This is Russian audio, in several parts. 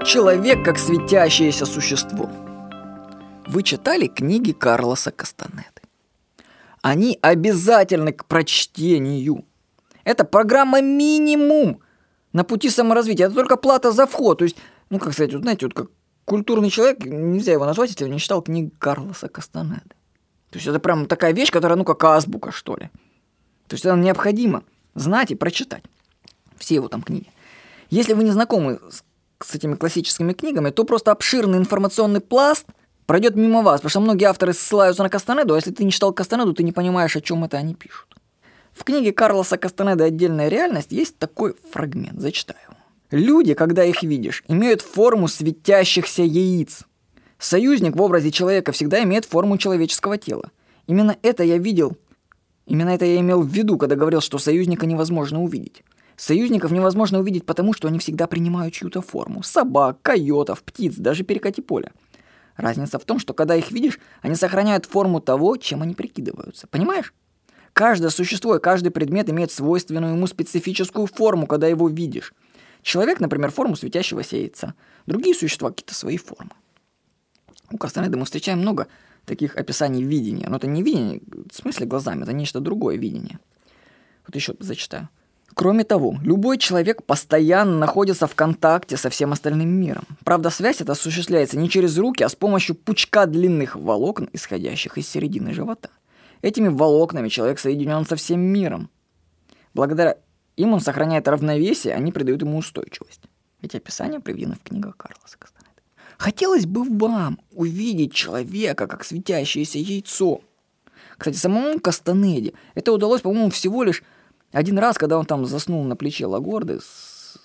Человек как светящееся существо. Вы читали книги Карлоса Кастанеды? Они обязательны к прочтению. Это программа минимум на пути саморазвития. Это только плата за вход. То есть, как сказать, знаете, как культурный человек, нельзя его назвать, если не читал книг Карлоса Кастанеды. То есть это прям такая вещь, которая, как азбука, что ли. То есть это необходимо знать и прочитать. Все его там книги. Если вы не знакомы с этими классическими книгами, то просто обширный информационный пласт пройдет мимо вас, потому что многие авторы ссылаются на Кастанеду, а если ты не читал Кастанеду, ты не понимаешь, о чем это они пишут. В книге Карлоса Кастанеды «Отдельная реальность» есть такой фрагмент, зачитаю. Люди, когда их видишь, имеют форму светящихся яиц. Союзник в образе человека всегда имеет форму человеческого тела. Именно это я имел в виду, когда говорил, что союзника невозможно увидеть. Союзников невозможно увидеть потому, что они всегда принимают чью-то форму. Собак, койотов, птиц, даже перекати поле. Разница в том, что когда их видишь, они сохраняют форму того, чем они прикидываются. Понимаешь? Каждое существо и каждый предмет имеет свойственную ему специфическую форму, когда его видишь. Человек, например, форму светящегося яйца. Другие существа какие-то свои формы. У Кастанеды мы встречаем много таких описаний видения. Но это не видение, в смысле глазами, это нечто другое видение. Вот еще зачитаю. Кроме того, любой человек постоянно находится в контакте со всем остальным миром. Правда, связь эта осуществляется не через руки, а с помощью пучка длинных волокон, исходящих из середины живота. Этими волокнами человек соединен со всем миром. Благодаря им он сохраняет равновесие, они придают ему устойчивость. Эти описания приведены в книгах Карлоса Кастанеды. Хотелось бы вам увидеть человека как светящееся яйцо. Кстати, самому Кастанеде это удалось, по-моему, всего лишь один раз, когда он там заснул на плече Лагорды с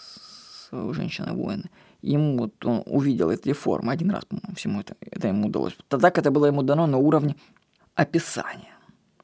женщиной-воина, ему он увидел эти формы. Один раз, по-моему, всему это ему удалось. Тогда это было ему дано на уровне описания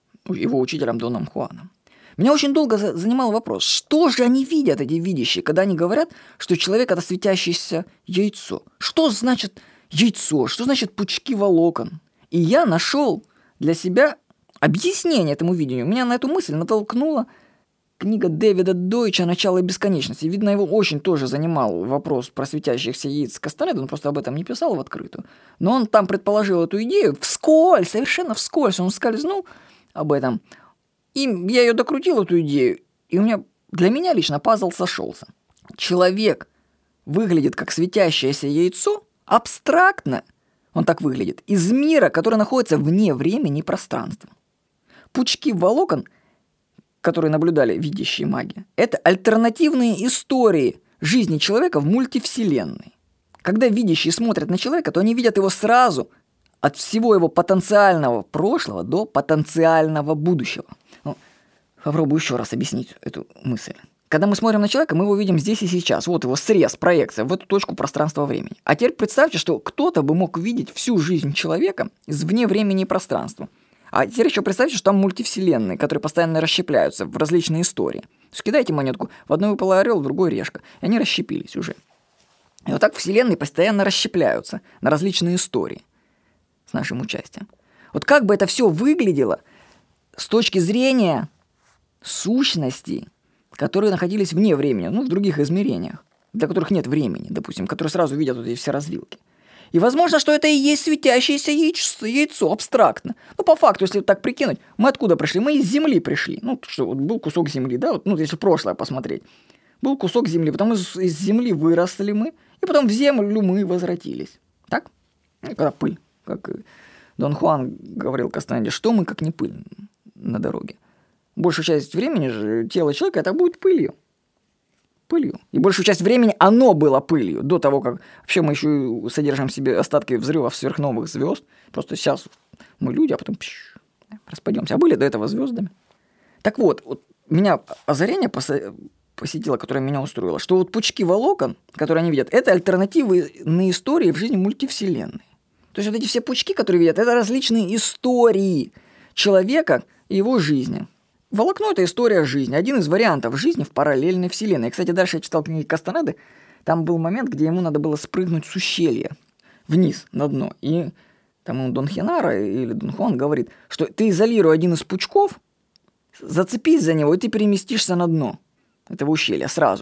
его учителем Доном Хуаном. Меня очень долго занимал вопрос, что же они видят, эти видящие, когда они говорят, что человек – это светящееся яйцо. Что значит яйцо? Что значит пучки волокон? И я нашел для себя объяснение этому видению. Меня на эту мысль натолкнула книга Дэвида Дойча «Начало бесконечности». Видно, его очень тоже занимал вопрос про светящихся яиц Кастанеды, он просто об этом не писал в открытую. Но он там предположил эту идею вскользь, совершенно вскользь. Он скользнул об этом. И я ее докрутил, эту идею, и для меня лично пазл сошелся. Человек выглядит как светящееся яйцо абстрактно, он так выглядит, из мира, который находится вне времени и пространства. Пучки волокон, которые наблюдали видящие маги, это альтернативные истории жизни человека в мультивселенной. Когда видящие смотрят на человека, то они видят его сразу от всего его потенциального прошлого до потенциального будущего. Попробую еще раз объяснить эту мысль. Когда мы смотрим на человека, мы его видим здесь и сейчас. Вот его срез, проекция в эту точку пространства-времени. А теперь представьте, что кто-то бы мог видеть всю жизнь человека извне времени и пространства. А теперь еще представьте, что там мультивселенные, которые постоянно расщепляются в различные истории. То есть кидайте монетку, в одной выпал орел, в другой решка. И они расщепились уже. И вот так вселенные постоянно расщепляются на различные истории с нашим участием. Вот как бы это все выглядело с точки зрения сущностей, которые находились вне времени, в других измерениях, для которых нет времени, допустим, которые сразу видят вот эти все развилки. И возможно, что это и есть светящееся яйцо абстрактно. По факту, если так прикинуть, мы откуда пришли? Мы из Земли пришли. Был кусок Земли, да, если прошлое посмотреть. Был кусок Земли, потом из Земли выросли мы, и потом в Землю мы возвратились. Так? Когда пыль, как Дон Хуан говорил Кастанеде, что мы, как не пыль на дороге. Большую часть времени же тело человека это будет пылью. И большую часть времени оно было пылью. До того, как вообще мы еще содержим в себе остатки взрывов сверхновых звезд. Просто сейчас мы люди, а потом распадемся. А были до этого звездами. Так вот меня озарение посетило, которое меня устроило, что пучки волокон, которые они видят, это альтернативы на истории в жизни мультивселенной. То есть эти все пучки, которые видят, это различные истории человека и его жизни. Волокно – это история жизни, один из вариантов жизни в параллельной вселенной. И, кстати, дальше я читал книги Кастанеды, там был момент, где ему надо было спрыгнуть с ущелья вниз, на дно. И там Дон Хенара или Дон Хуан говорит, что ты изолируй один из пучков, зацепись за него, и ты переместишься на дно этого ущелья сразу.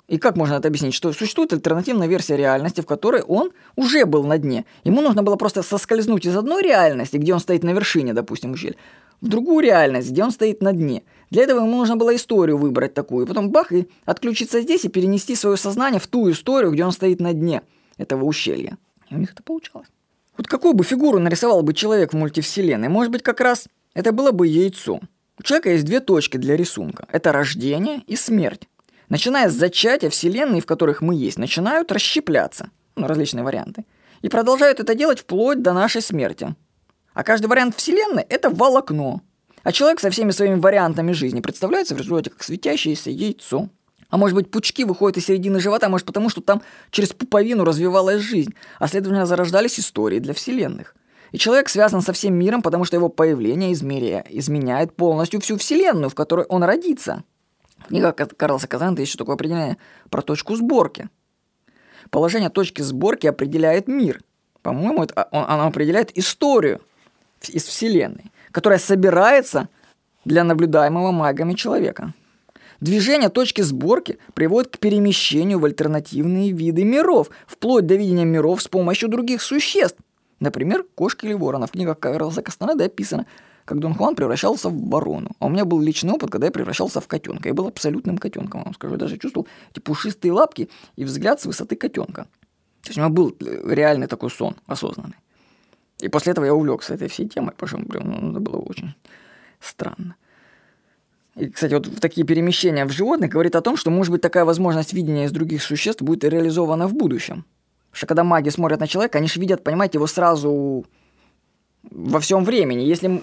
И как можно это объяснить? Что существует альтернативная версия реальности, в которой он уже был на дне. Ему нужно было просто соскользнуть из одной реальности, где он стоит на вершине, допустим, ущелья, в другую реальность, где он стоит на дне. Для этого ему нужно было историю выбрать такую, и потом бах, и отключиться здесь и перенести свое сознание в ту историю, где он стоит на дне этого ущелья. И у них это получалось. Вот какую бы фигуру нарисовал бы человек в мультивселенной? Может быть, как раз это было бы яйцо. У человека есть две точки для рисунка. Это рождение и смерть. Начиная с зачатия, вселенные, в которых мы есть, начинают расщепляться. Различные варианты. И продолжают это делать вплоть до нашей смерти. А каждый вариант вселенной – это волокно. А человек со всеми своими вариантами жизни представляется в результате как светящееся яйцо. А может быть, пучки выходят из середины живота, может потому, что там через пуповину развивалась жизнь, а следовательно зарождались истории для вселенных. И человек связан со всем миром, потому что его появление изменяет полностью всю вселенную, в которой он родится. В книгах Карлоса Кастанеды есть еще такое определение про точку сборки. Положение точки сборки определяет мир. По-моему, оно определяет историю из вселенной, которая собирается для наблюдаемого магами человека. Движение точки сборки приводит к перемещению в альтернативные виды миров, вплоть до видения миров с помощью других существ. Например, кошки или ворона. В книгах Карлоса Кастанеды описано, как Дон Хуан превращался в ворону. А у меня был личный опыт, когда я превращался в котенка. Я был абсолютным котенком, вам скажу. Я даже чувствовал эти пушистые лапки и взгляд с высоты котенка. То есть у меня был реальный такой сон, осознанный. И после этого я увлекся этой всей темой, потому что это было очень странно. И, кстати, вот такие перемещения в животных говорит о том, что, может быть, такая возможность видения из других существ будет реализована в будущем. Потому что когда маги смотрят на человека, они же видят, понимаете, его сразу во всем времени.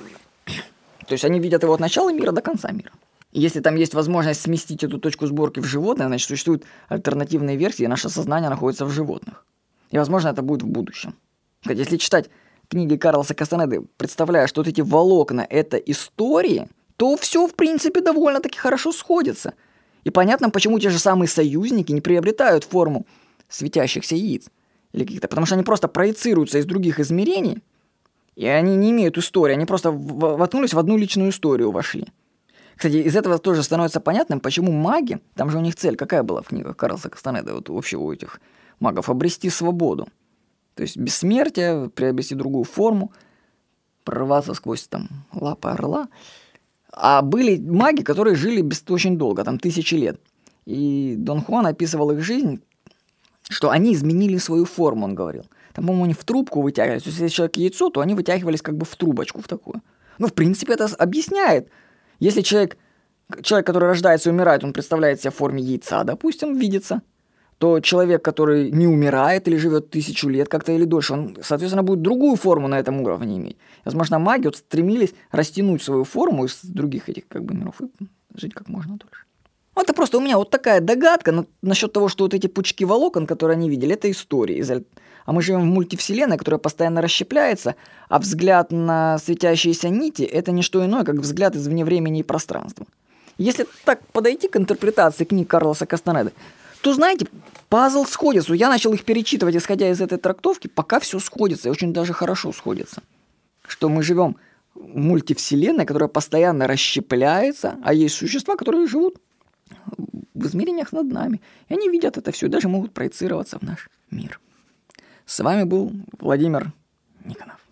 То есть они видят его от начала мира до конца мира. И если там есть возможность сместить эту точку сборки в животное, значит, существуют альтернативные версии, и наше сознание находится в животных. И, возможно, это будет в будущем. Кстати, если читать книги Карлоса Кастанеды, представляя, что вот эти волокна – это истории, то все, в принципе, довольно-таки хорошо сходится. И понятно, почему те же самые союзники не приобретают форму светящихся яиц. Или каких-то, потому что они просто проецируются из других измерений, и они не имеют истории, они просто воткнулись в одну личную историю, вошли. Кстати, из этого тоже становится понятным, почему маги, там же у них цель какая была в книгах Карлоса Кастанеды, вот вообще у этих магов, обрести свободу. То есть бессмертие, приобрести другую форму, прорваться сквозь там лапы орла. А были маги, которые жили очень долго, там тысячи лет. И Дон Хуан описывал их жизнь, что они изменили свою форму, он говорил. Там, по-моему, они в трубку вытягивались. То есть, если человек яйцо, то они вытягивались как бы в трубочку в такую. Ну, в принципе, это объясняет. Если человек, который рождается и умирает, он представляет себя в форме яйца, допустим, видится, то человек, который не умирает или живет 1000 лет как-то или дольше, он, соответственно, будет другую форму на этом уровне иметь. Возможно, маги вот стремились растянуть свою форму из других этих как бы миров и жить как можно дольше. Это просто у меня вот такая догадка насчет того, что вот эти пучки волокон, которые они видели, это истории. А мы живем в мультивселенной, которая постоянно расщепляется, а взгляд на светящиеся нити – это не что иное, как взгляд извне времени и пространства. Если так подойти к интерпретации книг Карлоса Кастанеды, то, знаете, пазл сходится. Я начал их перечитывать, исходя из этой трактовки, пока все сходится, и очень даже хорошо сходится. Что мы живем в мультивселенной, которая постоянно расщепляется, а есть существа, которые живут в измерениях над нами. И они видят это все и даже могут проецироваться в наш мир. С вами был Владимир Никонов.